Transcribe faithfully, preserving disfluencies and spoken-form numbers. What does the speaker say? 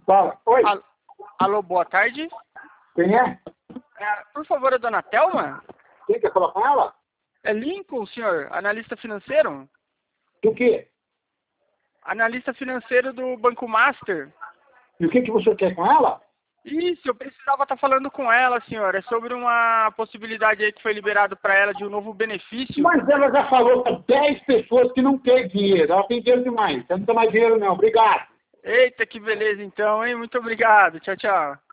Fala. Oi. Al- Alô, boa tarde. Quem é? É, por favor, a dona Thelma? Quem quer falar com ela? É Lincoln, senhor? Analista financeiro? Do quê? Analista financeiro do Banco Master. E o que, que você quer com ela? Isso, eu precisava estar falando com ela, senhor. É sobre uma possibilidade aí que foi liberado para ela de um novo benefício. Mas ela já falou para dez pessoas que não quer dinheiro. Ela tem dinheiro demais. Você não tem mais dinheiro não. Obrigado. Eita, que beleza então, hein? Muito obrigado. Tchau, tchau.